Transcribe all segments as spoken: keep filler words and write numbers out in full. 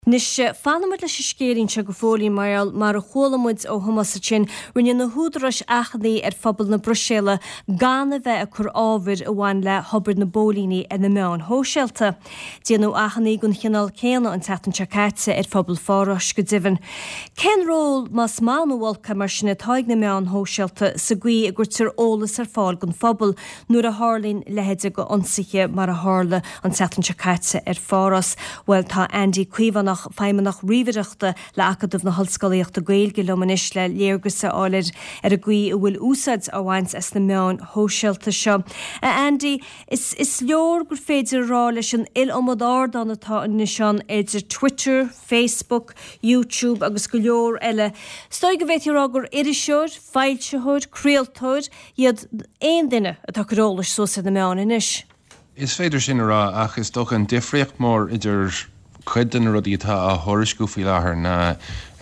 Nis fanamid leis scéirín se go fólí mar mar a cholamid ó Thomas sin rinne na húdras achnaí ar phobal na Brusile gana bheith a chur ábhir a bhain le hobar na bólíní in na meán hóseilta. Déanú achnaí gon chinál céanna an tatan se caite ar phobal fáras go divan. Ken ról mas mánuhálca mar sinna taig na meán hóseilta sa gui a gurtir ólas ar fáil gon phobal nuair a hálín lehéide go onsaige mar a hála an tatan se caite ar fáras. Well tá Andy Cuivan nach feimenach rivereachta le acadamh na hallscoíocht a gailge lomanis le léirgusa álir ar a gui a bhfuil úsad a bhaint as na meán hóseilta seo. Andy, is, is leor gur féidir rá leis an il-omad ardan atá in sean idir Twitter, Facebook, YouTube agus go leor eile. Stoi go bheith rá gur iriseoir, feilseoir, creaaltóir, iad éon duine atá go rólas sosa na meán inis. Is féidir sin rá ach is doch an difriocht mór idir chuidan rudí atá a thuriscú fi láthair na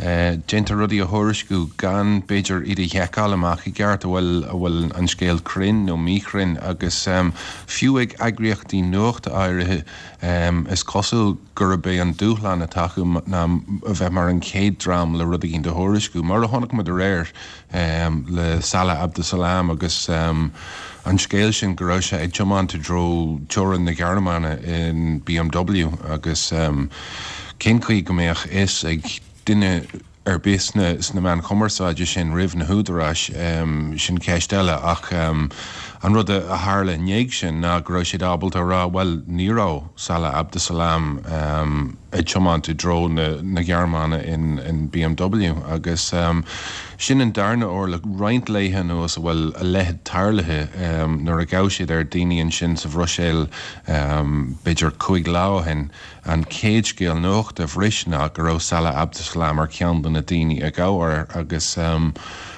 dénta rudí a thuriscú gan beidir iad a dheacáil amach i gceart a bhfuil a bhfuil an scéal crin nó míchrin agus um, fiú ag agriochtaí nuachta áirithe um, is cosú gur bé an dúchlan atá chu na a bheith mar an céad drám le rudí de thuriscú mar a tháinig mud a réir um, le Salah Abdus-Salam agus um, an scéil sin go raibh sé ag teamán te dro teorann na Gearmáine in B M W agus um, cén chuí go méach is ag duine ar bís na na meán chumarsáide sin rih na húdarráis um, sin céisteile ach um, an rud a hála néig sin ná go raibh siad ábalta rá well níró Salah Abdus-Salam um, ag teamán te dro na, na Gearmáine in, in B M W agus um, sin an darna or le roint léithe nó as bhfuil a lehead tarlathe um, nuair a gabhsiad ar daoine sin sa bhroiséil um, beidir chuig láhain an céad scéal nuachta bhris ná go raibh Salah Abdus-Salam ar ceann na daoine a gabhar agus um,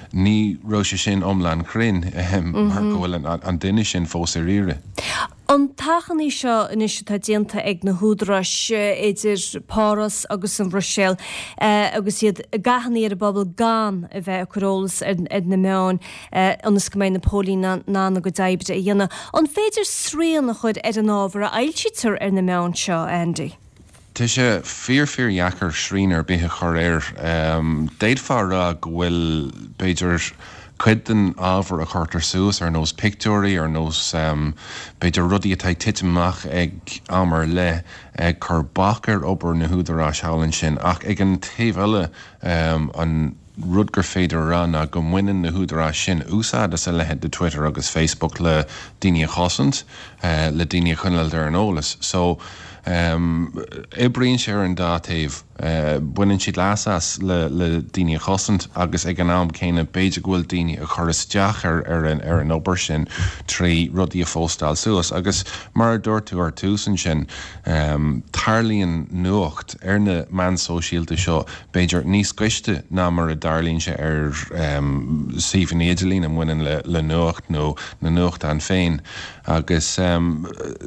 ní raibh sé sin omlan crin um, mm-hmm. mar go bhfuil an, an duine sin fós ar ire. An tachan í seo inis tá déanta ag na húdras idir páras agus an Bhroiséil uh, agus iad gahannaí ar a bobbal gan a bheith a chorólas ar na meán uh, anas go mbeidh na pólí ná na go daibre a dhéanana. An féidir srían na chud ar an ábhar a ailtítar ar na meán seo, Andy? Tá sé fíor-fíor dhheachar srínar bithe chur éir. Um, Déad far rá go bhfuil beidir chuidan ábhar a chuirtar suas ar nós pictúirí ar nós um, beidir rudí atá titimach ag amar le ag chur bachar obair na húdarrás hálinn sin ach ag an taobh um, an rudgur féidir rán a go mhuineann na húdarrás sin úsáid as a lehead de Twitter agus Facebook le daoine chosant uh, le daoine chuineáil ar an ólas. So Um, Ibríonn sé ar an dá taobh uh, buineann siad lasas le, le daoine chosant agus ag an am céine beidir bhfuil daoine a chur isteach ar, ar an, ar an obair sin trí rudí a fóstáil suas agus mar dúirtú ar túsan sin um, tarlíonn nuacht ar na meán sóisialta seo beidir níos cuiste ná mar a darlíonn sé ar um, Stephen Éidirlín a mhuineann le, le nuacht nó na nuacht an féin agus um,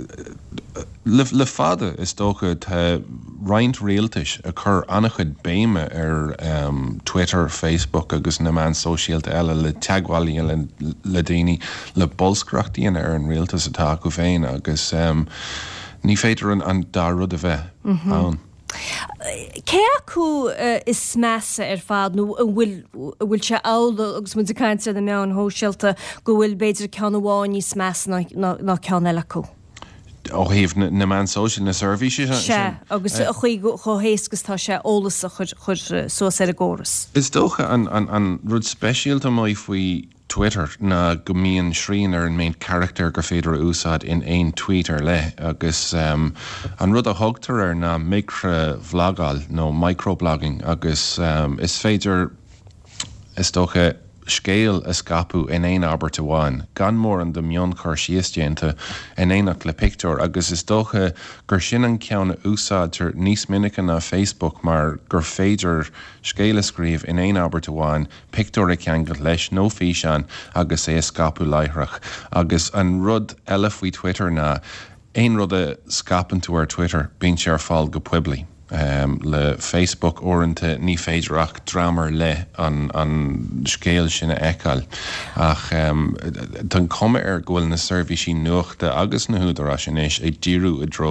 le, le fada is dócha tá roint réaltais a chur annach chud béime ar um, Twitter, Facebook agus na meán sóisialta eile le teagháilí le, le daoine le bolscreachtaíonn ar an réaltas atá go féin agus um, ní féidir an, an dá rud a bheith mm-hmm. ann. Cé acu uh, is measa ar fad nó bhfuil se ála agus mu cainte na meán hóseilta go bhfuil beidir ceann bháin níos measa ná ceann eile acu? ó híomh na, na meán sóisial na service se agus uh, chuí cho héasgus tá sé ólas a chur chur suas ar a góras. Is dócha an, an, an rud speisialta mai faoi Twitter na go mííonn srín ar an main character gur féidir úsáid in éon tweet ar le agus um, an rud a thugtar ar na micro vlogáil nó microblogging agus um, is féidir is dócha scéal a scapú in éon ábhar amháin gan mór an do mion chuir síos déanta in éanacht le pictiúr agus is dócha gur sin an ceanna úsáidtar níos minic na Facebook mar gur féidir scéal a scríomh in éon ábhar amháin pictiúr a cean go leis nó físeán agus é a scapú láithreach agus an rud eile faoi Twitter ná éon rud a scapan tú ar Twitter bíonn sé ar fáil go puiblí. Um, le Facebook orinthe ní féidirach dramar le an, an scéal sinna eáil ach um, tan cuma ar ghfuil na service nuachta agus na húdarrás sin éis ag díriú a dro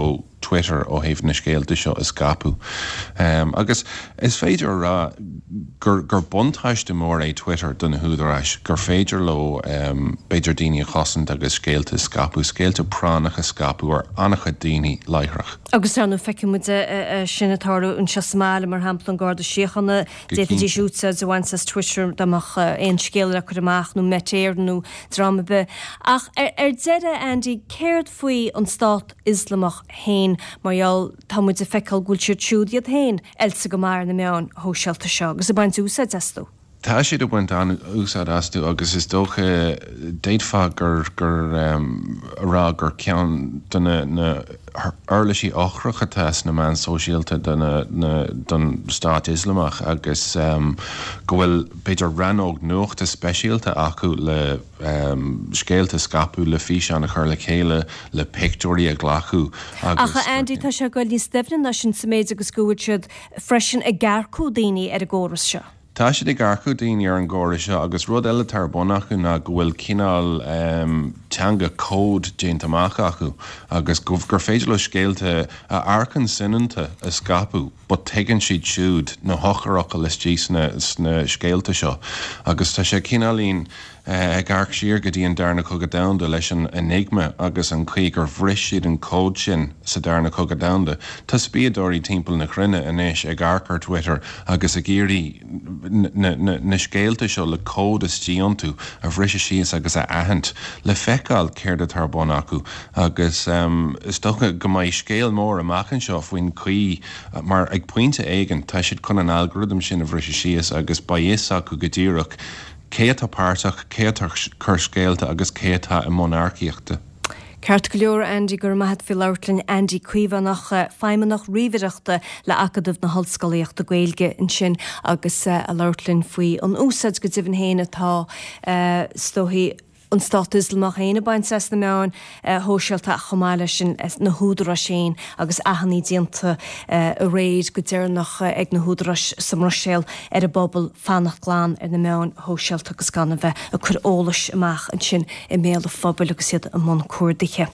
Twitter ó héh na scéalta seo is scapú. Um, agus is féidir rá gur, gur buntáiste mór é Twitter duna húdaráis, gur féidir lo um, beidir daoine chosant agus scéalta scapú, scéalta pránacha scapú ar annacha daoine leireach. Agus anú feici mu sinnatáú an seamáile mar hamplan gáda siochanna déta dí siúta dohaintas Twitter damach éon scéile chu amach nó metéirnú drama be. Ach ar ar deire Andy céird faoi an Stát Islamach hain marall tá muid a feiceáil gúil siir siúdiad hain elsa go mar na meán hóseilta seo, agus a baint úsad eistú. Tá siad a buint an úsad asú agus is dócha déitfá gur gur um, rá gur cean duna na earlaisí ochrachatas na man sosiálta duna na don Stát Islamach agus um, go bhfuil beidir ranóg nuachta speisialta acu le um, scéalta scapú le fís an a chur le chéile le pictóí a ghlachu. Acha Andy tá se go ní stefna na sin sa méid agus gúid siad freisin a garcú daoine ar a ggóras seo. Tá siad i garcú daoine ar an ggóra seo agus rud eile tar bunach chu na go bhfuil cinál um, teanga cód déantamach acu agus go gur féidir le scéalta a arcan sinanta a scapú, but tegann siad siúd na hocharacha leis tí sna scéalta seo agus tá sé cinálín Uh, ag arc siar go dtíon darna cogad damda leis an enigma agus an chuig gur bhris siad an cód sin sa darna cogad damda. Tá spiadóirí timpeall na crinne inis ag arcar Twitter agus a géirí na scéalta seo le cód is tíontú a bhris síos agus a ahant le feicáil céir a tar bon acu agus um, is tócha go maiid scéal mór amachchan seo faoin chuí mar ag pointe éigen tá siad chun an algorithm sin a bhris síos agus ba dhéos acu go dtíreach céatá páirteach, céatá chur scéalta agus céatá i monarchíochta. Ceart go leor Andy gur maithad fi leirlinn Andy cuiomhanach feimmenach riomhaireachta le acadamh na hallscoíochta Gaeilge in sin agus uh, a leirlinn faoi an úsad go dtibhann héine tá uh, stóthaí an Stát Islamach héine baint ses na meán hóseilta chomáile sin na húdra sin agus ahanní dianta a réid go déirnach ag na húdras sa marséil ar a bobbal fannach glán ar na meán hóseilta agus gan a bheith a chur ólais amach an sin i méle fphobal agus iad a món cuairdaithe.